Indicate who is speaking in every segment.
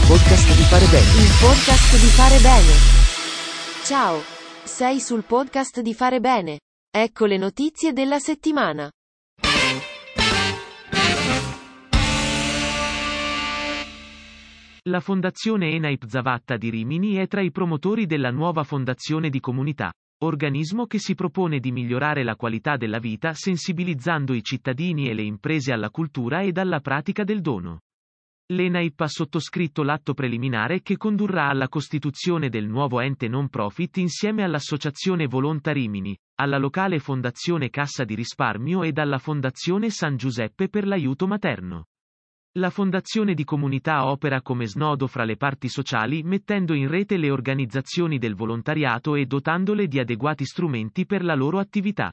Speaker 1: podcast di fare bene.
Speaker 2: Il podcast di fare bene. Ciao, sei sul podcast di fare bene. Ecco le notizie della settimana.
Speaker 3: La Fondazione Enaip Zavatta di Rimini è tra i promotori della nuova Fondazione di Comunità, organismo che si propone di migliorare la qualità della vita sensibilizzando i cittadini e le imprese alla cultura ed alla pratica del dono. L'Enaip ha sottoscritto l'atto preliminare che condurrà alla costituzione del nuovo ente non profit insieme all'Associazione Volonta Rimini, alla locale Fondazione Cassa di Risparmio ed alla Fondazione San Giuseppe per l'aiuto materno. La Fondazione di Comunità opera come snodo fra le parti sociali mettendo in rete le organizzazioni del volontariato e dotandole di adeguati strumenti per la loro attività.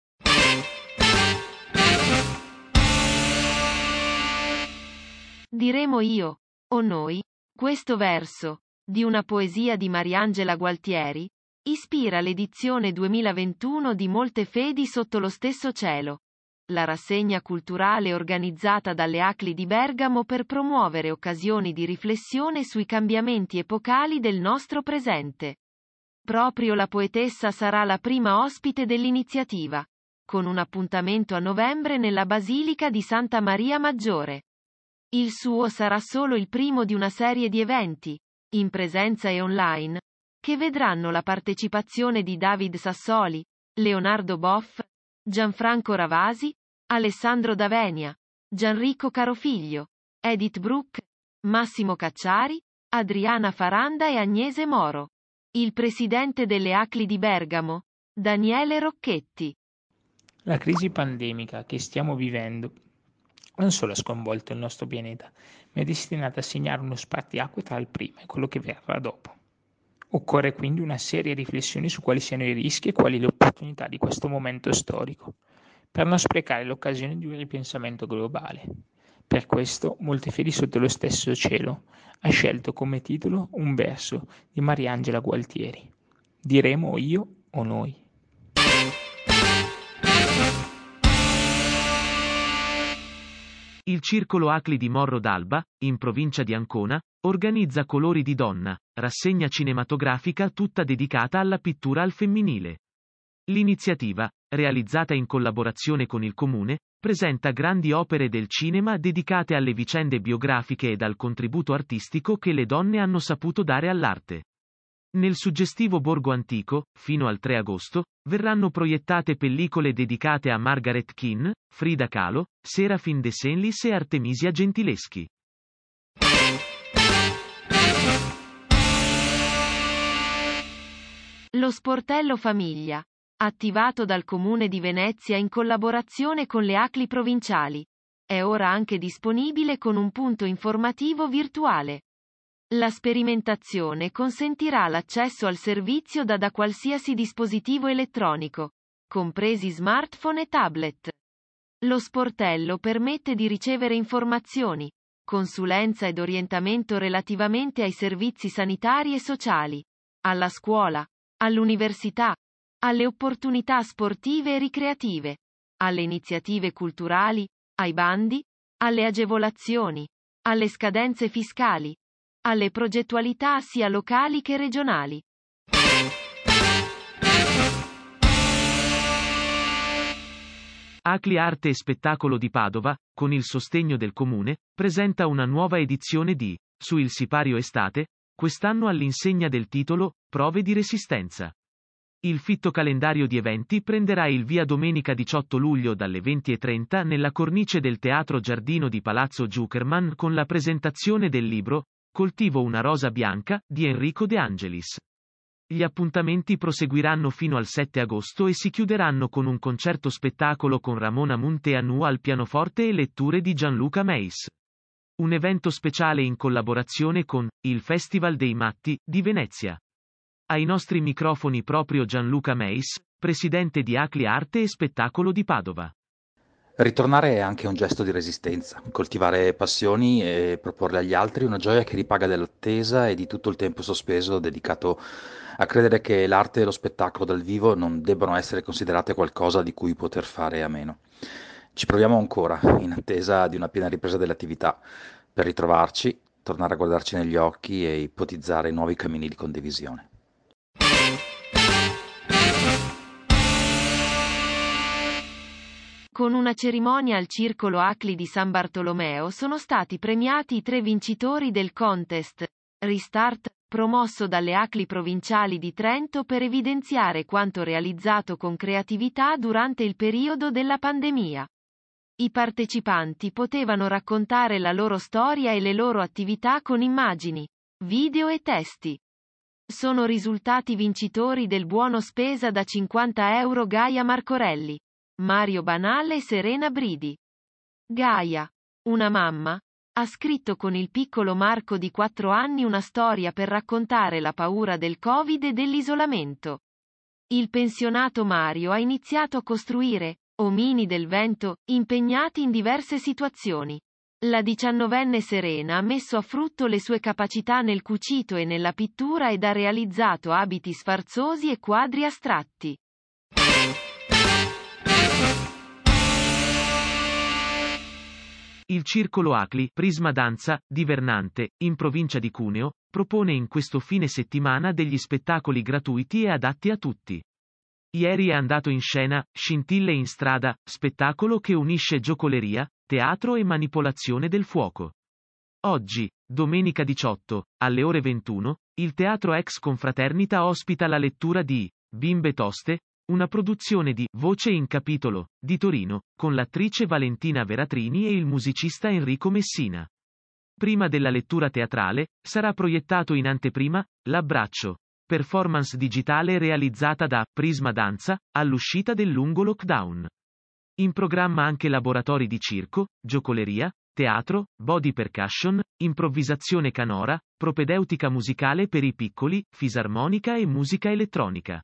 Speaker 2: Diremo io, o noi, questo verso, di una poesia di Mariangela Gualtieri, ispira l'edizione 2021 di Molte Fedi sotto lo stesso cielo. La rassegna culturale organizzata dalle ACLI di Bergamo per promuovere occasioni di riflessione sui cambiamenti epocali del nostro presente. Proprio la poetessa sarà la prima ospite dell'iniziativa, con un appuntamento a novembre nella Basilica di Santa Maria Maggiore. Il suo sarà solo il primo di una serie di eventi, in presenza e online, che vedranno la partecipazione di David Sassoli, Leonardo Boff, Gianfranco Ravasi, Alessandro D'Avenia, Gianrico Carofiglio, Edith Bruck, Massimo Cacciari, Adriana Faranda e Agnese Moro. Il presidente delle ACLI di Bergamo, Daniele Rocchetti.
Speaker 4: La crisi pandemica che stiamo vivendo non solo ha sconvolto il nostro pianeta, ma è destinata a segnare uno spartiacque tra il prima e quello che verrà dopo. Occorre quindi una seria riflessione su quali siano i rischi e quali le opportunità di questo momento storico, per non sprecare l'occasione di un ripensamento globale. Per questo, Molte Fedi sotto lo stesso cielo ha scelto come titolo un verso di Mariangela Gualtieri. Diremo io o noi.
Speaker 3: Il Circolo ACLI di Morro d'Alba, in provincia di Ancona, organizza Colori di Donna, rassegna cinematografica tutta dedicata alla pittura al femminile. L'iniziativa, realizzata in collaborazione con il Comune, presenta grandi opere del cinema dedicate alle vicende biografiche ed al contributo artistico che le donne hanno saputo dare all'arte. Nel suggestivo borgo antico, fino al 3 agosto, verranno proiettate pellicole dedicate a Margaret Keane, Frida Kahlo, Serafin de Senlis e Artemisia Gentileschi.
Speaker 2: Lo sportello famiglia, attivato dal Comune di Venezia in collaborazione con le ACLI provinciali, è ora anche disponibile con un punto informativo virtuale. La sperimentazione consentirà l'accesso al servizio da qualsiasi dispositivo elettronico, compresi smartphone e tablet. Lo sportello permette di ricevere informazioni, consulenza ed orientamento relativamente ai servizi sanitari e sociali, alla scuola, all'università, alle opportunità sportive e ricreative, alle iniziative culturali, ai bandi, alle agevolazioni, alle scadenze fiscali, alle progettualità sia locali che regionali.
Speaker 3: ACLI Arte e Spettacolo di Padova, con il sostegno del Comune, presenta una nuova edizione di Su il sipario estate, quest'anno all'insegna del titolo Prove di resistenza. Il fitto calendario di eventi prenderà il via domenica 18 luglio dalle 20:30 nella cornice del Teatro Giardino di Palazzo Zuckerman con la presentazione del libro Coltivo una rosa bianca, di Enrico De Angelis. Gli appuntamenti proseguiranno fino al 7 agosto e si chiuderanno con un concerto spettacolo con Ramona Munteanu al pianoforte e letture di Gianluca Meis. Un evento speciale in collaborazione con il Festival dei Matti di Venezia. Ai nostri microfoni proprio Gianluca Meis, presidente di ACLI Arte e Spettacolo di Padova.
Speaker 1: Ritornare è anche un gesto di resistenza, coltivare passioni e proporle agli altri una gioia che ripaga dell'attesa e di tutto il tempo sospeso dedicato a credere che l'arte e lo spettacolo dal vivo non debbano essere considerate qualcosa di cui poter fare a meno. Ci proviamo ancora, in attesa di una piena ripresa delle attività. Per ritrovarci, tornare a guardarci negli occhi e ipotizzare nuovi cammini di condivisione.
Speaker 2: Con una cerimonia al Circolo Acli di San Bartolomeo sono stati premiati i 3 vincitori del contest Restart, promosso dalle Acli provinciali di Trento per evidenziare quanto realizzato con creatività durante il periodo della pandemia. I partecipanti potevano raccontare la loro storia e le loro attività con immagini, video e testi. Sono risultati vincitori del buono spesa da 50 euro Gaia Marcorelli, Mario Banale e Serena Bridi. Gaia, una mamma, ha scritto con il piccolo Marco di 4 anni una storia per raccontare la paura del Covid e dell'isolamento. Il pensionato Mario ha iniziato a costruire omini del vento, impegnati in diverse situazioni. La 19enne Serena ha messo a frutto le sue capacità nel cucito e nella pittura ed ha realizzato abiti sfarzosi e quadri astratti.
Speaker 3: Il Circolo Acli, Prisma Danza, di Vernante, in provincia di Cuneo, propone in questo fine settimana degli spettacoli gratuiti e adatti a tutti. Ieri è andato in scena Scintille in strada, spettacolo che unisce giocoleria, teatro e manipolazione del fuoco. Oggi, domenica 18, alle ore 21, il Teatro Ex Confraternita ospita la lettura di Bimbe Toste, una produzione di Voce in Capitolo, di Torino, con l'attrice Valentina Veratrini e il musicista Enrico Messina. Prima della lettura teatrale, sarà proiettato in anteprima, L'abbraccio, performance digitale realizzata da Prisma Danza, all'uscita del lungo lockdown. In programma anche laboratori di circo, giocoleria, teatro, body percussion, improvvisazione canora, propedeutica musicale per i piccoli, fisarmonica e musica elettronica.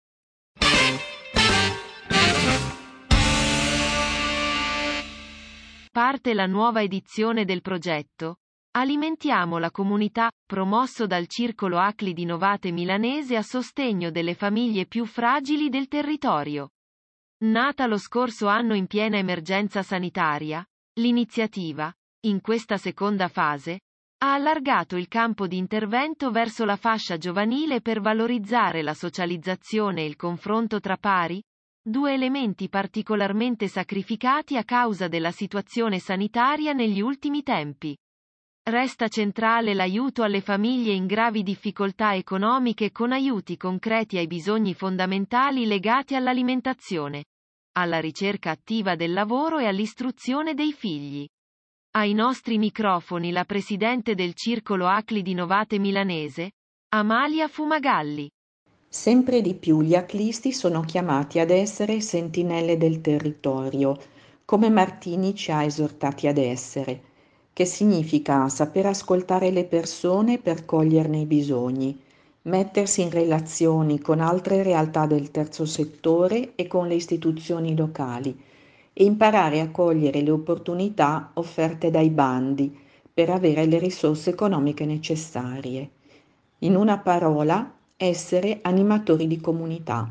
Speaker 2: Parte la nuova edizione del progetto Alimentiamo la comunità, promosso dal Circolo Acli di Novate Milanese a sostegno delle famiglie più fragili del territorio. Nata lo scorso anno in piena emergenza sanitaria, l'iniziativa, in questa seconda fase, ha allargato il campo di intervento verso la fascia giovanile per valorizzare la socializzazione e il confronto tra pari, 2 elementi particolarmente sacrificati a causa della situazione sanitaria negli ultimi tempi. Resta centrale l'aiuto alle famiglie in gravi difficoltà economiche con aiuti concreti ai bisogni fondamentali legati all'alimentazione, alla ricerca attiva del lavoro e all'istruzione dei figli. Ai nostri microfoni la presidente del Circolo Acli di Novate Milanese, Amalia Fumagalli.
Speaker 5: Sempre di più gli aclisti sono chiamati ad essere sentinelle del territorio, come Martini ci ha esortati ad essere, che significa saper ascoltare le persone per coglierne i bisogni, mettersi in relazioni con altre realtà del terzo settore e con le istituzioni locali e imparare a cogliere le opportunità offerte dai bandi per avere le risorse economiche necessarie. In una parola, essere animatori di comunità.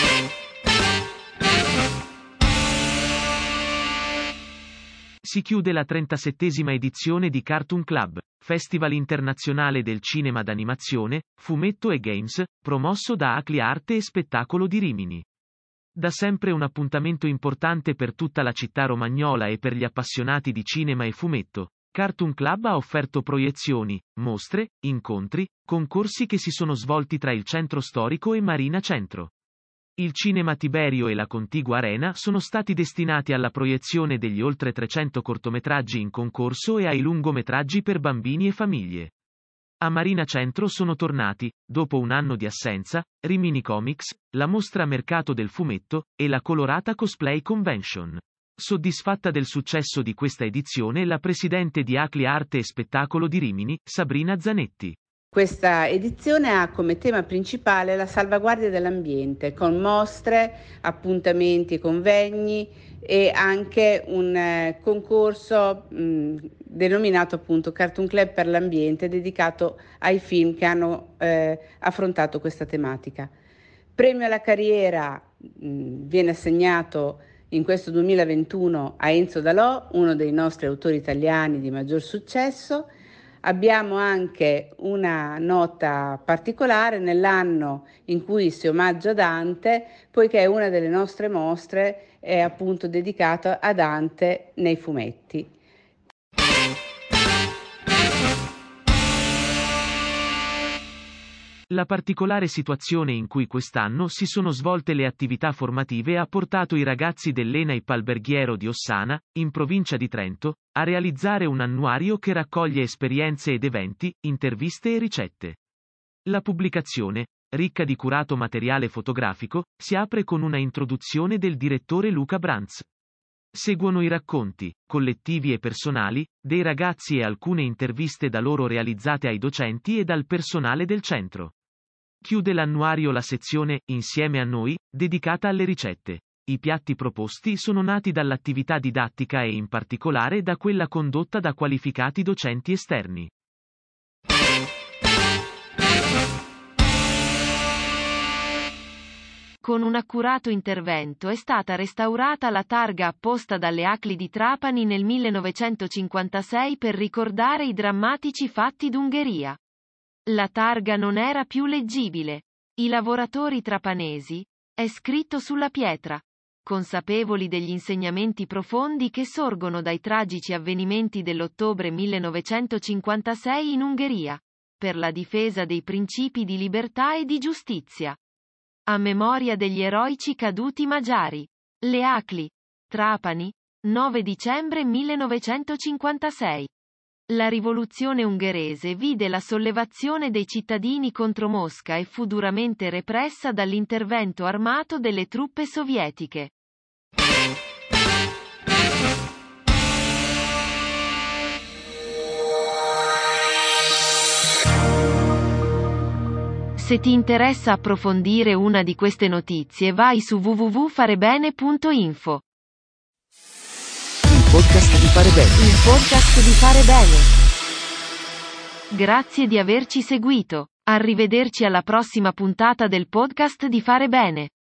Speaker 3: Si chiude la 37ª edizione di Cartoon Club, Festival internazionale del cinema d'animazione, fumetto e games, promosso da Acli Arte e Spettacolo di Rimini. Da sempre un appuntamento importante per tutta la città romagnola e per gli appassionati di cinema e fumetto, Cartoon Club ha offerto proiezioni, mostre, incontri, concorsi che si sono svolti tra il centro storico e Marina Centro. Il Cinema Tiberio e la contigua arena sono stati destinati alla proiezione degli oltre 300 cortometraggi in concorso e ai lungometraggi per bambini e famiglie. A Marina Centro sono tornati, dopo un anno di assenza, Rimini Comics, la mostra mercato del fumetto, e la colorata Cosplay Convention. Soddisfatta del successo di questa edizione la presidente di Acli Arte e Spettacolo di Rimini, Sabrina Zanetti.
Speaker 6: Questa edizione ha come tema principale la salvaguardia dell'ambiente, con mostre, appuntamenti, convegni e anche un concorso denominato appunto Cartoon Club per l'ambiente, dedicato ai film che hanno affrontato questa tematica. Premio alla carriera viene assegnato in questo 2021 a Enzo Dalò, uno dei nostri autori italiani di maggior successo, Abbiamo anche una nota particolare nell'anno in cui si omaggia Dante, poiché una delle nostre mostre è appunto dedicata a Dante nei fumetti.
Speaker 3: La particolare situazione in cui quest'anno si sono svolte le attività formative ha portato i ragazzi dell'ENAIP Alberghiero di Ossana, in provincia di Trento, a realizzare un annuario che raccoglie esperienze ed eventi, interviste e ricette. La pubblicazione, ricca di curato materiale fotografico, si apre con una introduzione del direttore Luca Branz. Seguono i racconti, collettivi e personali, dei ragazzi e alcune interviste da loro realizzate ai docenti e dal personale del centro. Chiude l'annuario la sezione Insieme a noi, dedicata alle ricette. I piatti proposti sono nati dall'attività didattica e in particolare da quella condotta da qualificati docenti esterni.
Speaker 2: Con un accurato intervento è stata restaurata la targa apposta dalle ACLI di Trapani nel 1956 per ricordare i drammatici fatti d'Ungheria. La targa non era più leggibile. I lavoratori trapanesi, è scritto sulla pietra, consapevoli degli insegnamenti profondi che sorgono dai tragici avvenimenti dell'ottobre 1956 in Ungheria, per la difesa dei principi di libertà e di giustizia. A memoria degli eroici caduti magiari. Le ACLI. Trapani, 9 dicembre 1956. La rivoluzione ungherese vide la sollevazione dei cittadini contro Mosca e fu duramente repressa dall'intervento armato delle truppe sovietiche. Se ti interessa approfondire una di queste notizie, vai su www.farebene.info.
Speaker 7: Il podcast di Fare Bene.
Speaker 2: Il podcast di Fare Bene. Grazie di averci seguito. Arrivederci alla prossima puntata del podcast di Fare Bene.